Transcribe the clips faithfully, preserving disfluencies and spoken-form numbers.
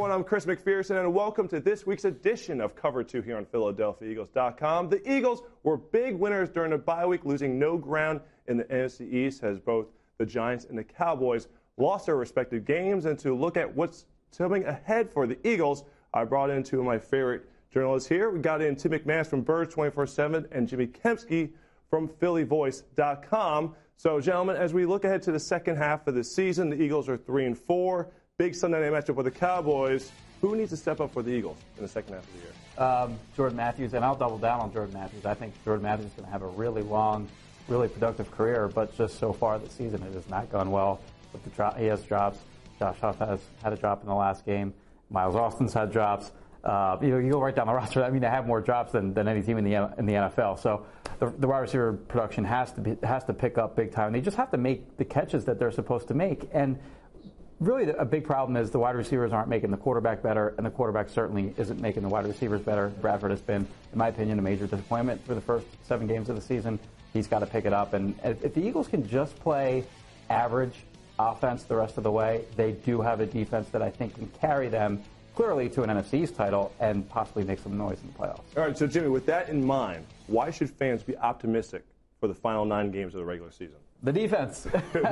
everyone. I'm Chris McPherson, and welcome to this week's edition of Cover two here on Philadelphia Eagles dot com. The Eagles were big winners during the bye week, losing no ground in the N F C East as both the Giants and the Cowboys lost their respective games. And to look at what's coming ahead for the Eagles, I brought in two of my favorite journalists here. We got in Tim McManus from Birds twenty-four seven and Jimmy Kempski from Philly Voice dot com. So, gentlemen, as we look ahead to the second half of the season, the Eagles are three and four. Big Sunday night matchup with the Cowboys. Who needs to step up for the Eagles in the second half of the year? Um, Jordan Matthews, and I'll double down on Jordan Matthews. I think Jordan Matthews is going to have a really long, really productive career, but just so far this season it has not gone well. With the dro- he has drops. Josh Huff has had a drop in the last game. Miles Austin's had drops. Uh, you know, you go right down the roster. I mean, they have more drops than, than any team in the in the N F L. So the, the wide receiver production has to be, has to pick up big time. And they just have to make the catches that they're supposed to make. And really, a big problem is the wide receivers aren't making the quarterback better, and the quarterback certainly isn't making the wide receivers better. Bradford has been, in my opinion, a major disappointment for the first seven games of the season. He's got to pick it up. And if the Eagles can just play average offense the rest of the way, they do have a defense that I think can carry them clearly to an N F C East title and possibly make some noise in the playoffs. All right, so Jimmy, with that in mind, why should fans be optimistic for the final nine games of the regular season? The defense.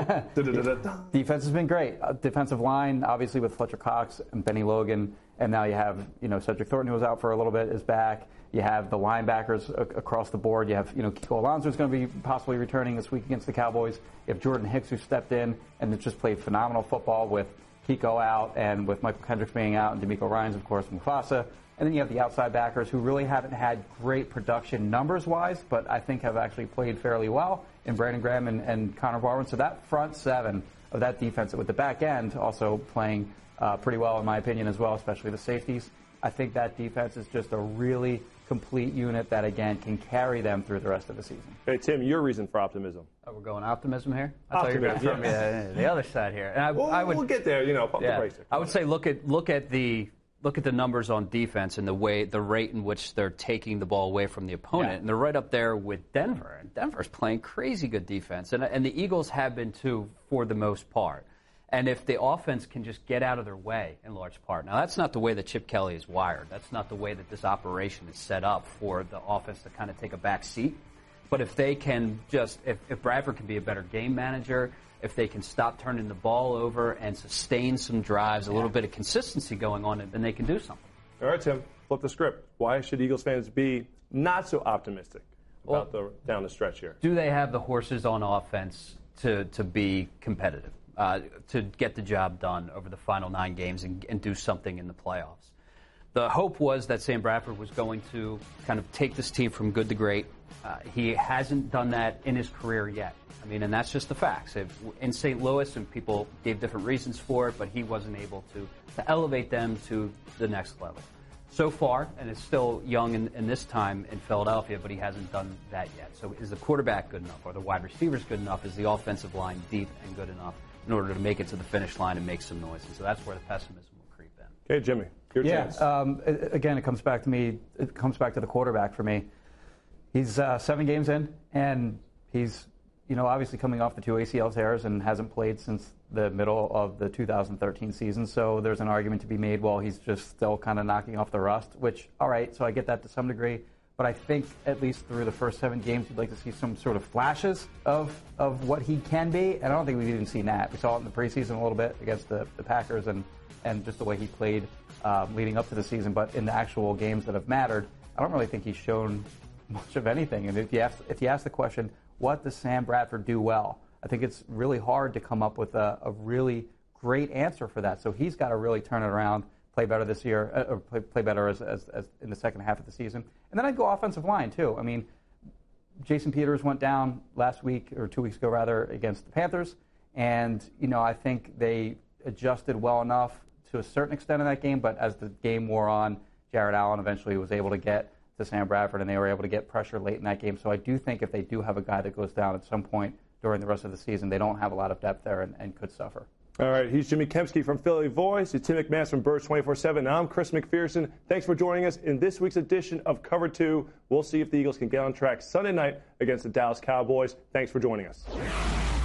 Defense has been great. Uh, defensive line, obviously, with Fletcher Cox and Benny Logan, and now you have, you know, Cedric Thornton, who was out for a little bit, is back. You have the linebackers a- across the board. You have, you know, Kiko Alonso is going to be possibly returning this week against the Cowboys. You have Jordan Hicks, who stepped in and just played phenomenal football with Kiko out and with Michael Kendricks being out and D'Amico Ryans, of course, Mufasa. And then you have the outside backers who really haven't had great production numbers-wise, but I think have actually played fairly well in Brandon Graham and, and Connor Barwin. So that front seven of that defense with the back end also playing uh, pretty well, in my opinion, as well, especially the safeties. I think that defense is just a really complete unit that, again, can carry them through the rest of the season. Hey, Tim, your reason for optimism? Oh, we're going optimism here? I Optimism, thought you were going yes. from the, the other side here. And I, Well, I would, we'll get there, you know, pump yeah, the brakes there. I would say look at look at the look at the numbers on defense and the way the rate in which they're taking the ball away from the opponent, Yeah. and they're right up there with Denver. And Denver's playing crazy good defense, and and the Eagles have been too for the most part. And if the offense can just get out of their way in large part. Now, that's not the way that Chip Kelly is wired. That's not the way that this operation is set up for the offense to kind of take a back seat. But if they can just, if, if Bradford can be a better game manager, if they can stop turning the ball over and sustain some drives, a little bit of consistency going on, then they can do something. All right, Tim, flip the script. Why should Eagles fans be not so optimistic about Well, the down the stretch here? Do they have the horses on offense to, to be competitive, uh, to get the job done over the final nine games and, and do something in the playoffs? The hope was that Sam Bradford was going to kind of take this team from good to great. Uh, he hasn't done that in his career yet. I mean, and that's just the facts. If, in Saint Louis, and people gave different reasons for it, but he wasn't able to, to elevate them to the next level. So far, and it's still young in, in this time in Philadelphia, but he hasn't done that yet. So is the quarterback good enough? Are the wide receivers good enough? Is the offensive line deep and good enough in order to make it to the finish line and make some noise? And so that's where the pessimism will creep in. Okay, Jimmy, your Yeah, chance. um, it- again, it comes back to me. It comes back to the quarterback for me. He's uh, seven games in, and he's, you know, obviously coming off the two A C L tears and hasn't played since the middle of the two thousand thirteen season. So there's an argument to be made, well, he's just still kind of knocking off the rust, which, all right, so I get that to some degree. But I think at least through the first seven games, you'd like to see some sort of flashes of, of what he can be. And I don't think we've even seen that. We saw it in the preseason a little bit against the, the Packers and, and just the way he played um, leading up to the season. But in the actual games that have mattered, I don't really think he's shown much of anything. And if you ask, if you ask the question, what does Sam Bradford do well? I think it's really hard to come up with a, a really great answer for that. So he's got to really turn it around, play better this year, uh, or play, play better as, as, as in the second half of the season. And then I'd go offensive line, too. I mean, Jason Peters went down last week, or two weeks ago, rather, against the Panthers. And, you know, I think they adjusted well enough to a certain extent in that game. But as the game wore on, Jared Allen eventually was able to get to Sam Bradford, and they were able to get pressure late in that game. So I do think if they do have a guy that goes down at some point during the rest of the season, they don't have a lot of depth there and, and could suffer. All right, he's Jimmy Kempski from Philly Voice. He's Tim McManus from Birds twenty-four seven. I'm Chris McPherson. Thanks for joining us in this week's edition of Cover two. We'll see if the Eagles can get on track Sunday night against the Dallas Cowboys. Thanks for joining us.